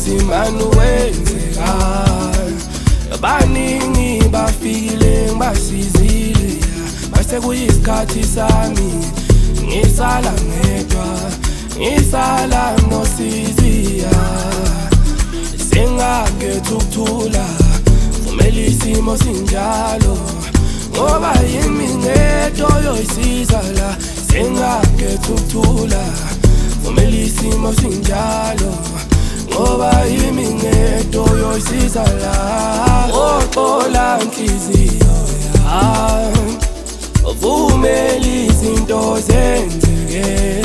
simanu wenzeka baningi bafikile ngibasizile mase kuyisikhathi sami ngisala ngedwa ngisala nosiziya sengakhetha ukuthula vumela isimo sinjalo ngoba yimi ngedwa yoyisiza la sengakhetha ukuthula vumela isimo sinjalo ngoba yimi ngedwa yoyisiza la oxola inhliziyo yami vumela izinto zenzeke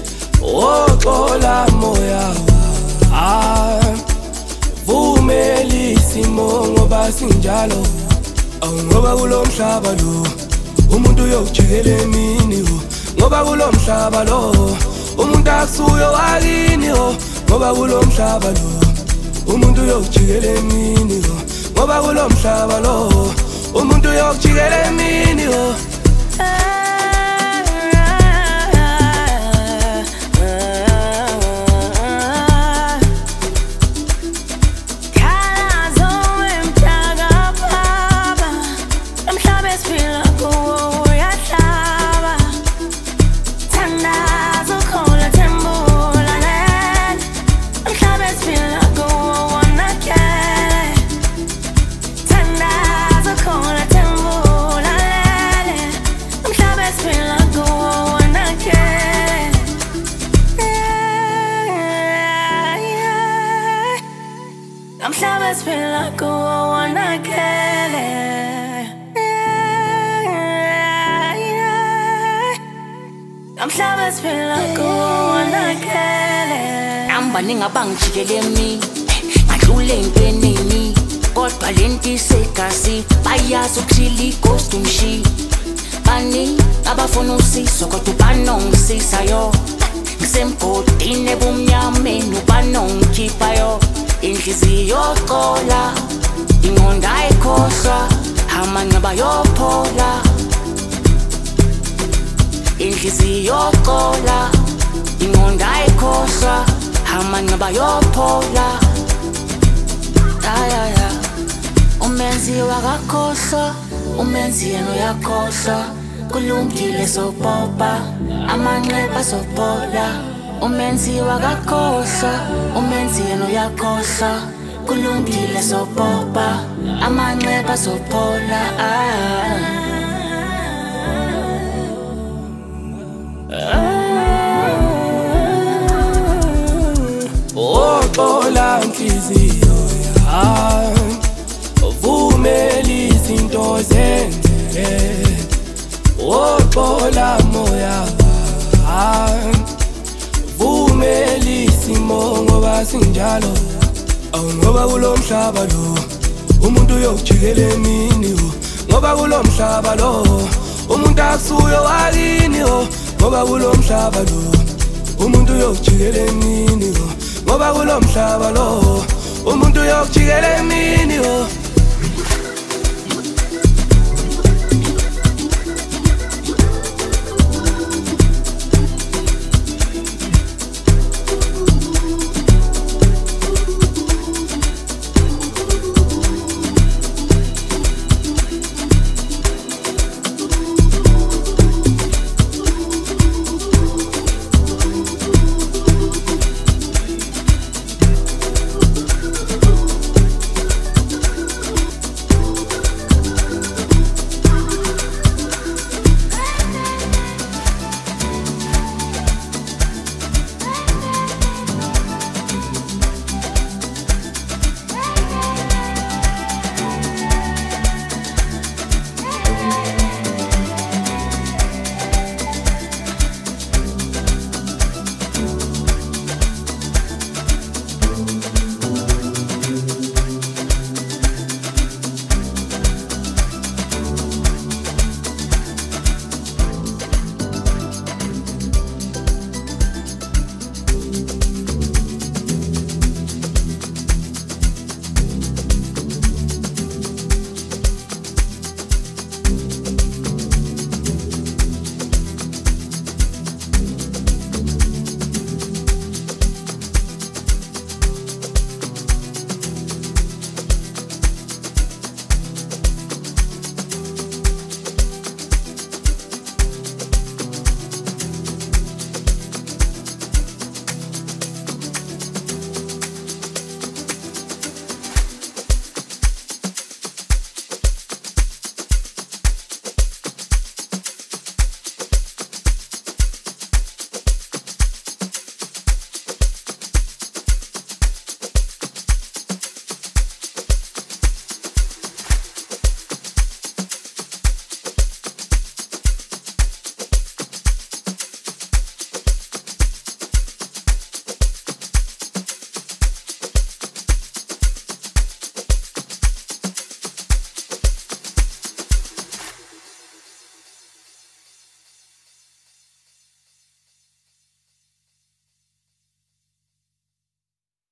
oxola moya wami vumela isimo ngoba sinjalo ngoba kulo mhlaba lo umuntu uyojikela emini ngoba kulo mhlaba lo umuntu akusuyo wakini ngoba kulo mhlaba lo umuntu uyojikela emini ngoba kulo mhlaba lo umuntu uyojikela emini I'm sure it's been like a war when I get it. I'm sure it's been like a war when I get it. I'm banning a bang chicken me. My ruling penny. God Valenti sekasi. Baya suksili costume she. Bani, abafonusi, soko tu panong si sayo. Sempo tine bumya menu panong chipayo. Inhliziyo xola ingqondo ayikhohlwa amanqeba yophola inhliziyo xola ingqondo ayikhohlwa amanqeba yophola ya umenzi wakakhohlwa umenzi yena uyakhohlwa kulungile sopopa amanqeba sophola umenzi wakakhohlwa umenzi yena uyakhohlwa kulungile sopopa amanqeba sophola oxola inhliziyo yami vumela izinto zenzeke oxola moya wami vumela isimo ngoba sinjalo ngoba kulo mhlaba lo umuntu uyojikela emini ngoba kulo mhlaba lo umuntu akusuyo wakini ngoba kulo mhlaba lo umuntu uyojikela emini ngoba kulo mhlaba lo umuntu uyojikela emini